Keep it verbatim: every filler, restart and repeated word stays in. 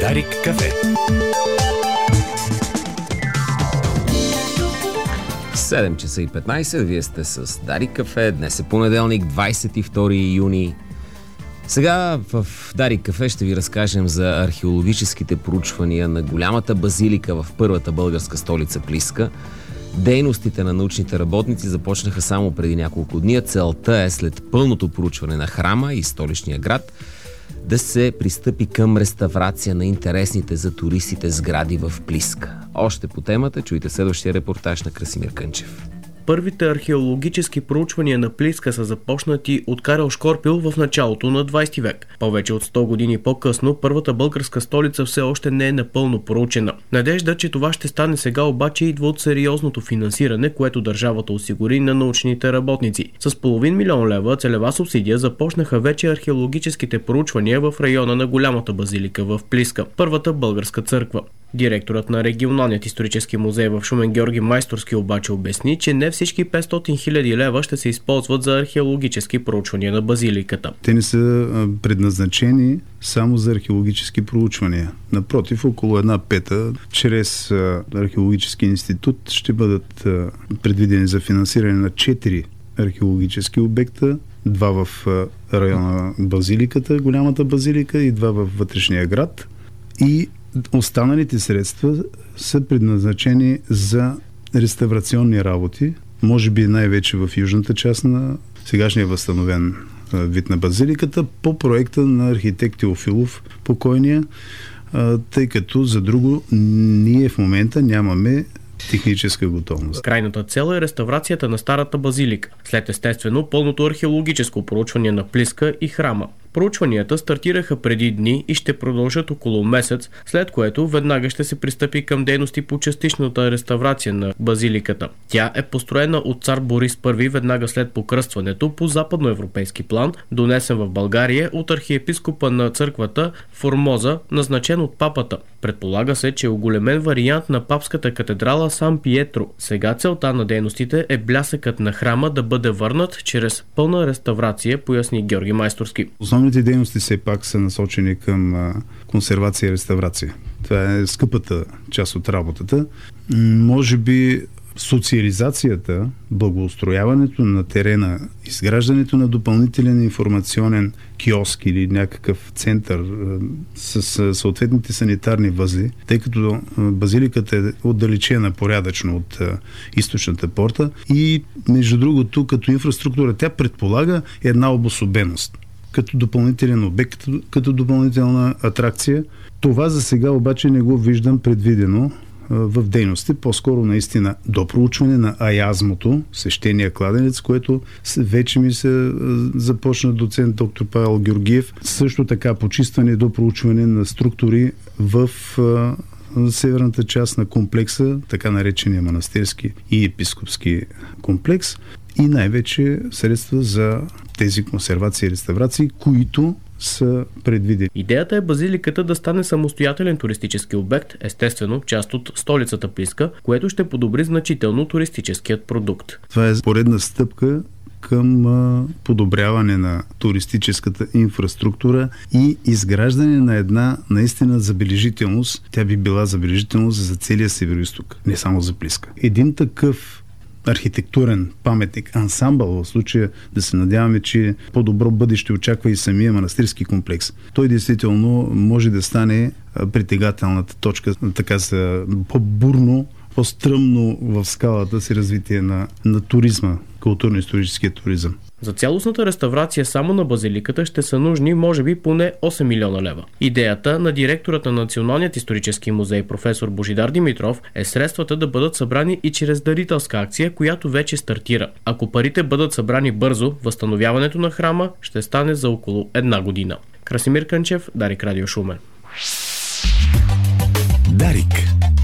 Дарик кафе. седем часа и петнайсет, вие сте с Дарик кафе. Днес е понеделник, двайсет и втори юни. Сега в Дарик кафе ще ви разкажем за археологическите проучвания на голямата базилика в първата българска столица Плиска. Дейностите на научните работници започнаха само преди няколко дни. Целта е след пълното проучване на храма и столичния град да се пристъпи към реставрация на интересните за туристите сгради в Плиска. Още по темата чуйте следващия репортаж на Красимир Кънчев. Първите археологически проучвания на Плиска са започнати от Карел Шкорпил в началото на двайсети век. Повече от сто години по-късно, първата българска столица все още не е напълно проучена. Надежда, че това ще стане сега, обаче идва от сериозното финансиране, което държавата осигури на научните работници. С половин милион лева целева субсидия започнаха вече археологическите проучвания в района на голямата базилика в Плиска, първата българска църква. Директорът на регионалният исторически музей в Шумен Георги Майсторски обаче обясни, че не всички петстотин хиляди лева ще се използват за археологически проучвания на базиликата. Те не са предназначени само за археологически проучвания. Напротив, около една пета чрез археологически институт ще бъдат предвидени за финансиране на четири археологически обекта, два в района на базиликата, голямата базилика, и два във вътрешния град. И останалите средства са предназначени за реставрационни работи, може би най-вече в южната част на сегашния възстановен вид на базиликата, по проекта на архитект Теофилов, покойния, тъй като за друго ние в момента нямаме техническа готовност. Крайната цел е реставрацията на старата базилика, след естествено пълното археологическо проучване на Плиска и храма. Проучванията стартираха преди дни и ще продължат около месец, след което веднага ще се пристъпи към дейности по частичната реставрация на базиликата. Тя е построена от цар Борис Първи веднага след покръстването по западноевропейски план, донесен в България от архиепископа на църквата Формоза, назначен от папата. Предполага се, че е оголемен вариант на папската катедрала Сан Пиетро. Сега целта на дейностите е блясъкът на храма да бъде върнат чрез пълна реставрация, поясни Георги Майсторски. Основните дейности все пак са насочени към а, консервация и реставрация. Това е скъпата част от работата. Може би социализацията, благоустрояването на терена, изграждането на допълнителен информационен киоск или някакъв център а, с а, съответните санитарни възли, тъй като а, базиликата е отдалечена порядъчно от а, източната порта и между другото като инфраструктура тя предполага една обособеност като допълнителен обект, като, като допълнителна атракция. Това за сега обаче не го виждам предвидено а, в дейности, по-скоро наистина до проучване на аязмото, свещения кладенец, което вече ми се а, започна доцент доктор Павел Георгиев. Също така почистване до проучване на структури в а, северната част на комплекса, така наречения манастирски и епископски комплекс, и най-вече средства за тези консервации и реставрации, които са предвидени. Идеята е базиликата да стане самостоятелен туристически обект, естествено част от столицата Плиска, което ще подобри значително туристическият продукт. Това е поредна стъпка към а, подобряване на туристическата инфраструктура и изграждане на една наистина забележителност. Тя би била забележителност за целия Североизток, не само за Плиска. Един такъв архитектурен паметник, ансамбъл, в случая да се надяваме, че по-добро бъдеще очаква и самия манастирски комплекс. Той действително може да стане притегателната точка, така за по-бурно, по-стръмно в скалата си развитие на, на туризма, културно-историческия туризъм. За цялостната реставрация само на базиликата ще са нужни може би поне осем милиона лева. Идеята на директорът на Националният исторически музей професор Божидар Димитров е средствата да бъдат събрани и чрез дарителска акция, която вече стартира. Ако парите бъдат събрани бързо, възстановяването на храма ще стане за около една година. Красимир Кънчев, Дарик Радио Шумен. Дарик.